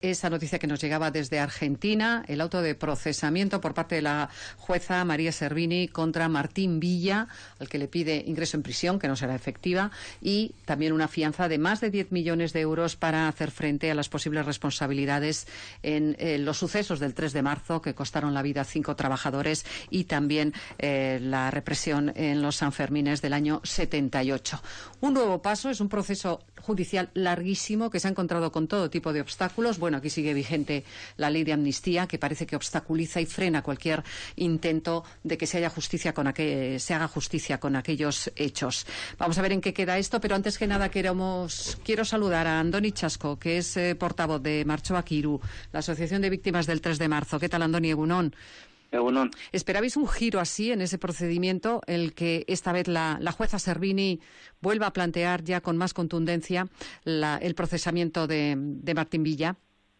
Esa noticia que nos llegaba desde Argentina, el auto de procesamiento por parte de la jueza María Servini contra Martín Villa, al que le pide ingreso en prisión, que no será efectiva, y también una fianza de más de 10 millones de euros para hacer frente a las posibles responsabilidades en los sucesos del 3 de marzo que costaron la vida a 5 trabajadores y también la represión en los Sanfermines del año 78. Un nuevo paso, es un proceso judicial larguísimo que se ha encontrado con todo tipo de obstáculos. Bueno, aquí sigue vigente la ley de amnistía, que parece que obstaculiza y frena cualquier intento de que se haga justicia con aquellos hechos. Vamos a ver en qué queda esto, pero antes que nada quiero saludar a Andoni Chasco, que es portavoz de Martxoak Hiru, la Asociación de Víctimas del 3 de marzo. ¿Qué tal, Andoni? Egunon. ¿Esperabais un giro así en ese procedimiento, el que esta vez la jueza Servini vuelva a plantear ya con más contundencia el procesamiento de Martín Villa?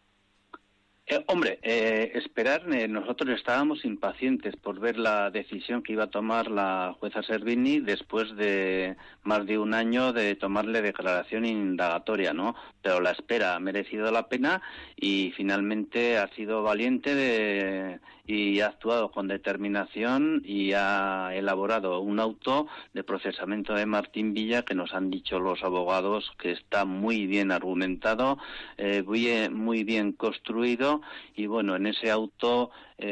Esperar, nosotros estábamos impacientes por ver la decisión que iba a tomar la jueza Servini después de más de un año de tomarle declaración indagatoria, ¿no? Pero la espera ha merecido la pena y finalmente ha sido valiente y ha actuado con determinación y ha elaborado un auto de procesamiento de Martín Villa que nos han dicho los abogados que está muy bien argumentado, muy bien construido. Y bueno, en ese auto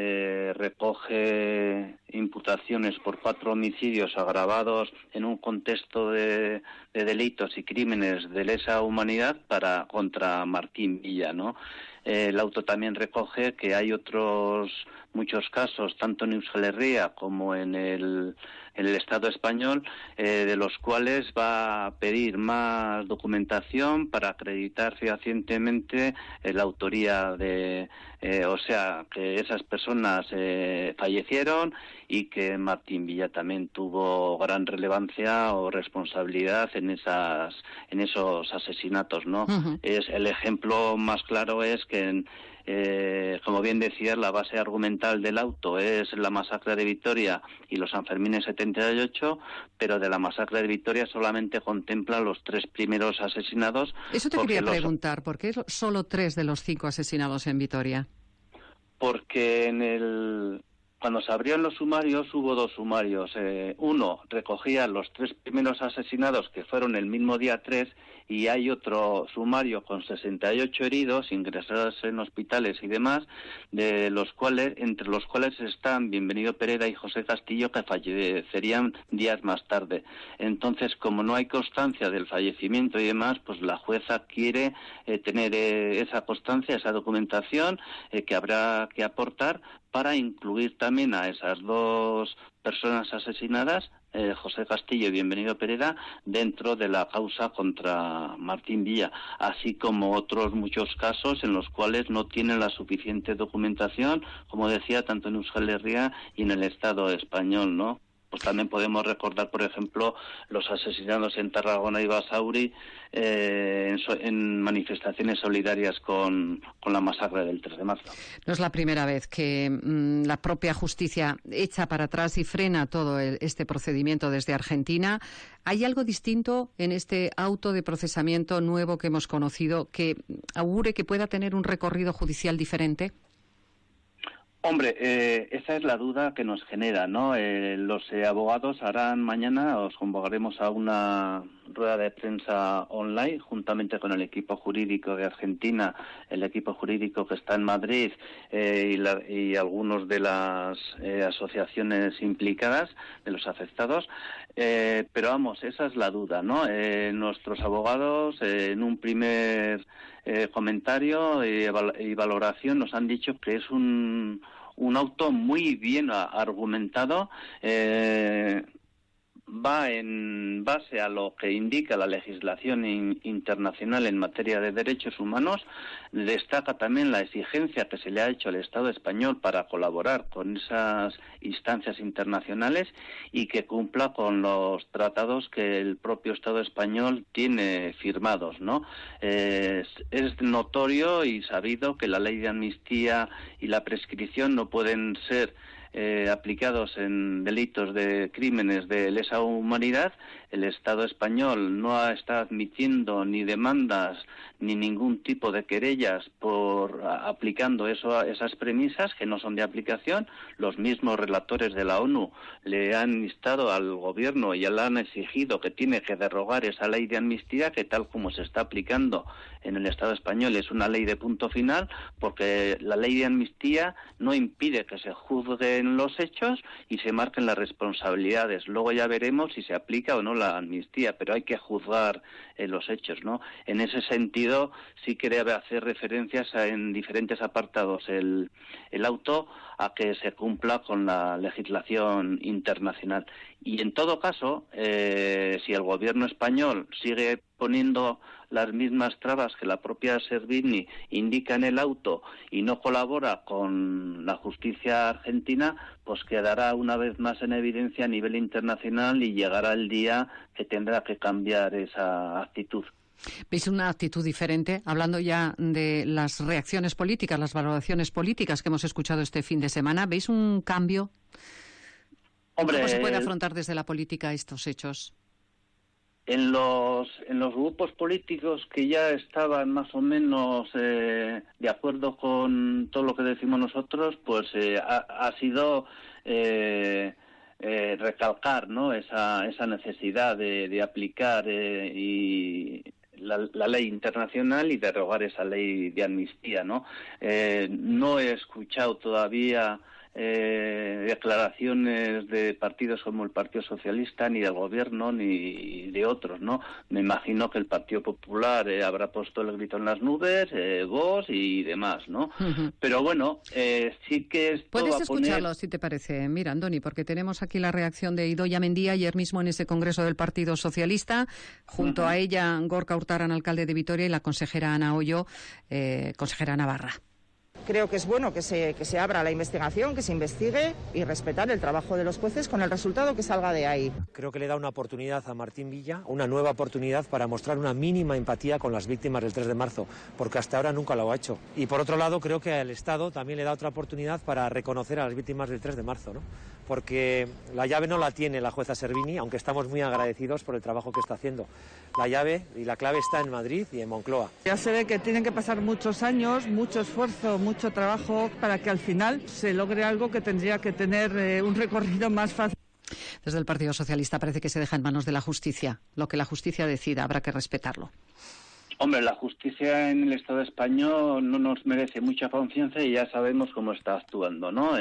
recoge imputaciones por 4 homicidios agravados en un contexto de delitos y crímenes de lesa humanidad contra Martín Villa, ¿no? El auto también recoge que hay otros muchos casos, tanto en Euskal Herria como en el Estado español, de los cuales va a pedir más documentación para acreditar fehacientemente la autoría o sea, que esas personas fallecieron y que Martín Villa también tuvo gran relevancia o responsabilidad en esos asesinatos, ¿no? Uh-huh. El ejemplo más claro es que como bien decías, la base argumental del auto es la masacre de Vitoria y los Sanfermines 78, pero de la masacre de Vitoria solamente contempla los 3 primeros asesinados. Eso te quería preguntar, ¿por qué solo 3 de los 5 asesinados en Vitoria? Porque cuando se abrieron los sumarios hubo 2 sumarios. Uno recogía los 3 primeros asesinados, que fueron el mismo día 3, y hay otro sumario con 68 heridos ingresados en hospitales y demás, entre los cuales están Bienvenido Pereda y José Castillo, que fallecerían días más tarde. Entonces, como no hay constancia del fallecimiento y demás, pues la jueza quiere tener esa constancia, esa documentación que habrá que aportar para incluir también a esas 2 personas asesinadas, José Castillo y Bienvenido Pereda, dentro de la causa contra Martín Villa, así como otros muchos casos en los cuales no tienen la suficiente documentación, como decía, tanto en Euskal Herria y en el Estado español, ¿no? Pues también podemos recordar, por ejemplo, los asesinados en Tarragona y Basauri en manifestaciones solidarias con la masacre del 3 de marzo. No es la primera vez que la propia justicia echa para atrás y frena todo este procedimiento desde Argentina. ¿Hay algo distinto en este auto de procesamiento nuevo que hemos conocido que augure que pueda tener un recorrido judicial diferente? Esa es la duda que nos genera, ¿no? Los abogados mañana os convocaremos a una rueda de prensa online juntamente con el equipo jurídico de Argentina, el equipo jurídico que está en Madrid y algunos de las asociaciones implicadas, de los afectados. Pero vamos, esa es la duda, ¿no? Nuestros abogados en un primer comentario y valoración nos han dicho que es un auto muy bien argumentado, va en base a lo que indica la legislación internacional en materia de derechos humanos. Destaca también la exigencia que se le ha hecho al Estado español para colaborar con esas instancias internacionales y que cumpla con los tratados que el propio Estado español tiene firmados, ¿no? Es notorio y sabido que la ley de amnistía y la prescripción no pueden ser aplicados en delitos de crímenes de lesa humanidad, el Estado español no está admitiendo ni demandas ni ningún tipo de querellas por aplicando esas premisas que no son de aplicación. Los mismos relatores de la ONU le han instado al gobierno y le han exigido que tiene que derogar esa ley de amnistía, que tal como se está aplicando en el Estado español es una ley de punto final, porque la ley de amnistía no impide que se juzguen los hechos y se marquen las responsabilidades. Luego ya veremos si se aplica o no la amnistía, pero hay que juzgar los hechos, ¿no? En ese sentido sí que debe hacer referencias en diferentes apartados el auto a que se cumpla con la legislación internacional. Y en todo caso, si el gobierno español sigue poniendo las mismas trabas que la propia Servini indica en el auto y no colabora con la justicia argentina, pues quedará una vez más en evidencia a nivel internacional y llegará el día que tendrá que cambiar esa actitud. ¿Veis una actitud diferente? Hablando ya de las reacciones políticas, las valoraciones políticas que hemos escuchado este fin de semana, ¿veis un cambio? Hombre, ¿cómo se puede afrontar desde la política estos hechos? En los grupos políticos que ya estaban más o menos de acuerdo con todo lo que decimos nosotros, pues ha sido recalcar, ¿no?, esa necesidad de aplicar y la ley internacional y derogar esa ley de amnistía, ¿no? No he escuchado todavía declaraciones de partidos como el Partido Socialista, ni del Gobierno, ni de otros, ¿no? Me imagino que el Partido Popular habrá puesto el grito en las nubes, Vox y demás, ¿no? Uh-huh. Pero bueno, sí que esto ¿Puedes va a escucharlo, si te parece? Mira, Andoni, porque tenemos aquí la reacción de Idoia Mendia ayer mismo en ese Congreso del Partido Socialista, junto a ella Gorka Hurtaran, alcalde de Vitoria, y la consejera Ana Ollo, consejera navarra. Creo que es bueno que se abra la investigación, que se investigue y respetar el trabajo de los jueces con el resultado que salga de ahí. Creo que le da una oportunidad a Martín Villa, una nueva oportunidad para mostrar una mínima empatía con las víctimas del 3 de marzo, porque hasta ahora nunca lo ha hecho. Y por otro lado, creo que al Estado también le da otra oportunidad para reconocer a las víctimas del 3 de marzo, ¿no? Porque la llave no la tiene la jueza Servini, aunque estamos muy agradecidos por el trabajo que está haciendo. La llave y la clave está en Madrid y en Moncloa. Ya se ve que tienen que pasar muchos años, mucho esfuerzo, mucho trabajo para que al final se logre algo que tendría que tener un recorrido más fácil. Desde el Partido Socialista parece que se deja en manos de la justicia. Lo que la justicia decida habrá que respetarlo. Hombre, la justicia en el Estado español no nos merece mucha confianza y ya sabemos cómo está actuando, ¿no?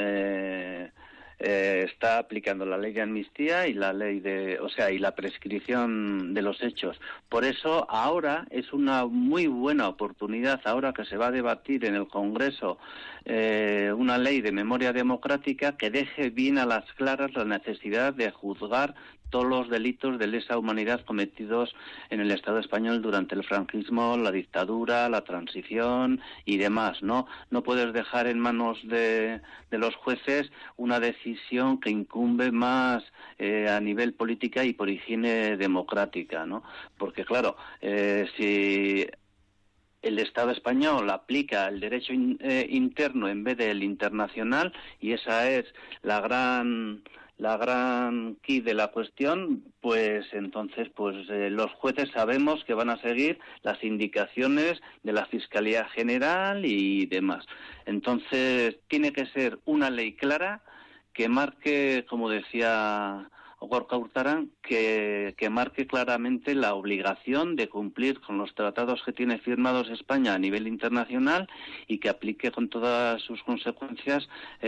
Está aplicando la ley de amnistía y la ley y la prescripción de los hechos. Por eso ahora es una muy buena oportunidad, ahora que se va a debatir en el Congreso una ley de memoria democrática que deje bien a las claras la necesidad de juzgar todos los delitos de lesa humanidad cometidos en el Estado español durante el franquismo, la dictadura, la transición y demás, ¿no? No puedes dejar en manos de los jueces una decisión que incumbe más a nivel política y por higiene democrática, ¿no? Porque claro, si el Estado español aplica el derecho interno en vez del internacional, y esa es la gran key de la cuestión, pues entonces los jueces sabemos que van a seguir las indicaciones de la Fiscalía General y demás. Entonces tiene que ser una ley clara que marque, como decía Gorka Hurtaran, que marque claramente la obligación de cumplir con los tratados que tiene firmados España a nivel internacional y que aplique con todas sus consecuencias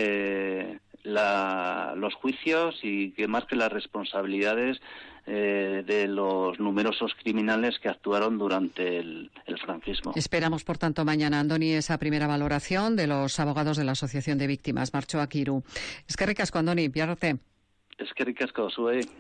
los juicios y que marque las responsabilidades de los numerosos criminales que actuaron durante el franquismo. Esperamos, por tanto, mañana, Andoni, esa primera valoración de los abogados de la Asociación de Víctimas. Martxoak 3. Eskerrik asko, Andoni, bihar arte. Eskerrik asko, zuei.